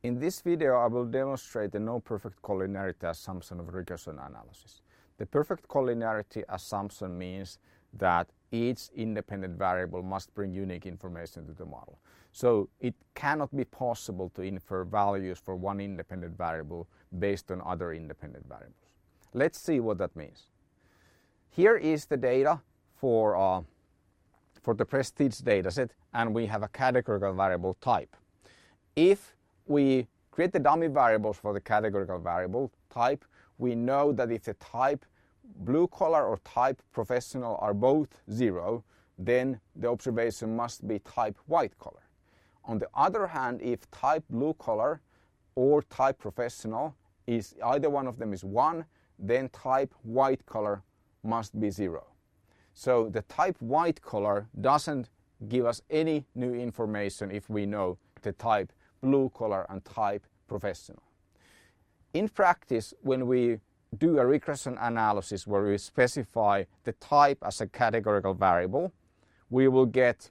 In this video, I will demonstrate the no-perfect collinearity assumption of regression analysis. The perfect collinearity assumption means that each independent variable must bring unique information to the model. So it cannot be possible to infer values for one independent variable based on other independent variables. Let's see what that means. Here is the data for the Prestige dataset, and we have a categorical variable type. If we create the dummy variables for the categorical variable type, we know that if the type blue collar or type professional are both 0, then the observation must be type white collar. On the other hand, if type blue collar or type professional is either one of them is 1, then type white collar must be 0. So the type white collar doesn't give us any new information if we know the type blue collar and type professional. In practice, when we do a regression analysis where we specify the type as a categorical variable, we will get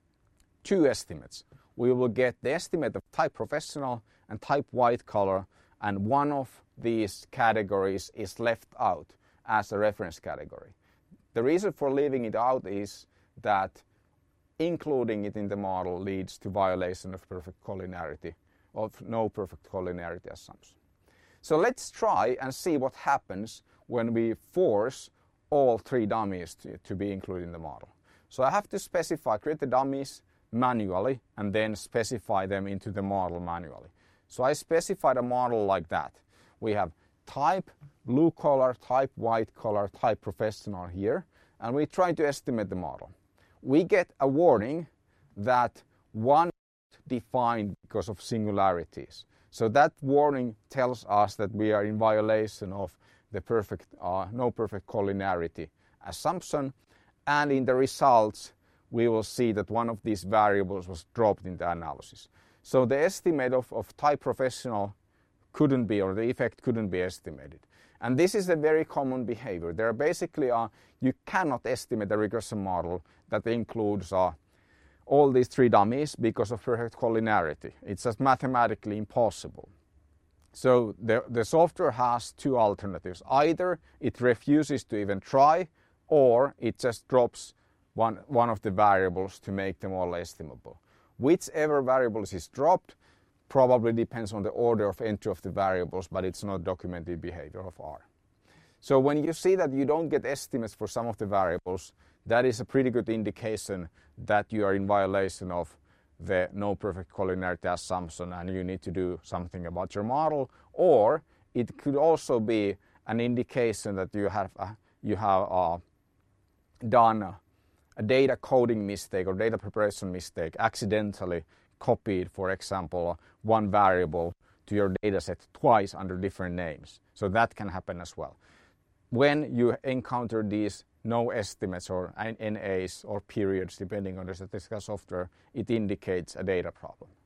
two estimates. We will get the estimate of type professional and type white collar, and one of these categories is left out as a reference category. The reason for leaving it out is that including it in the model leads to violation of perfect collinearity, of no perfect collinearity assumption. So let's try and see what happens when we force all three dummies to be included in the model. So I have to create the dummies manually and then specify them into the model manually. So I specified a model like that. We have type blue collar, type white collar, type professional here, and we try to estimate the model. We get a warning that one is defined because of singularities. So that warning tells us that we are in violation of the no perfect collinearity assumption, and in the results we will see that one of these variables was dropped in the analysis. So the estimate of type professional couldn't be, or the effect couldn't be estimated. And this is a very common behavior. There are basically you cannot estimate a regression model that includes all these three dummies because of perfect collinearity. It's just mathematically impossible. So the software has two alternatives. Either it refuses to even try, or it just drops one of the variables to make them all estimable. Whichever variables is dropped probably depends on the order of entry of the variables, but it's not documented behavior of R. So when you see that you don't get estimates for some of the variables, that is a pretty good indication that you are in violation of the no perfect collinearity assumption and you need to do something about your model. Or it could also be an indication that you have done a data coding mistake or data preparation mistake, accidentally copied, for example, one variable to your dataset twice under different names. So that can happen as well. When you encounter these no estimates or NAs or periods, depending on the statistical software, it indicates a data problem.